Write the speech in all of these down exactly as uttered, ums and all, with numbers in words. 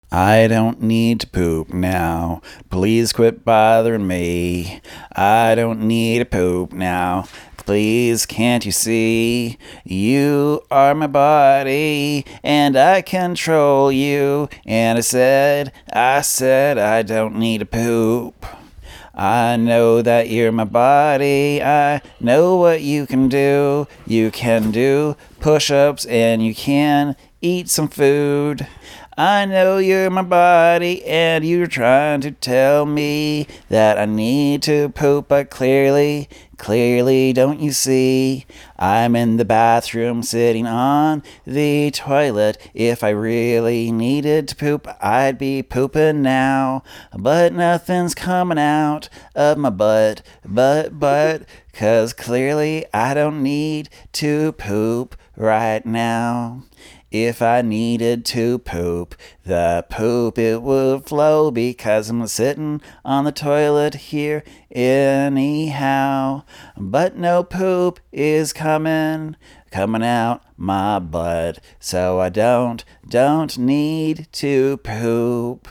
I don't need to poop now. Please quit bothering me. I don't need to poop now. Please, can't you see? You are my body, and I control you. And I said, I said, I don't need to poop. I know that you're my body. I know what you can do. You can do push ups and you can eat some food. I know you're my body and you're trying to tell me that I need to poop, but clearly, clearly, don't you see? I'm in the bathroom sitting on the toilet. If I really needed to poop, I'd be pooping now. But nothing's coming out of my butt, but, but, cause clearly I don't need to poop right now. If I needed to poop, the poop it would flow because I'm sitting on the toilet here anyhow. But no poop is coming, coming out my butt, so I don't, don't need to poop.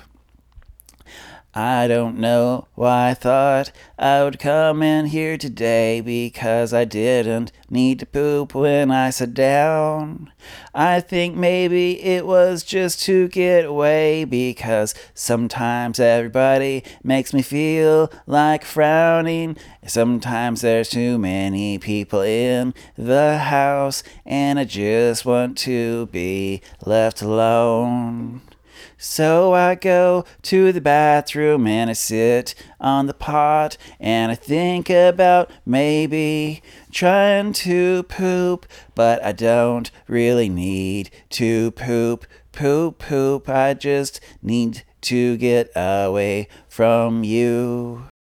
I don't know why I thought I would come in here today because I didn't need to poop when I sat down. I think maybe it was just to get away because sometimes everybody makes me feel like frowning. Sometimes there's too many people in the house and I just want to be left alone. So I go to the bathroom and I sit on the pot and I think about maybe trying to poop, but I don't really need to poop, poop, poop. I just need to get away from you.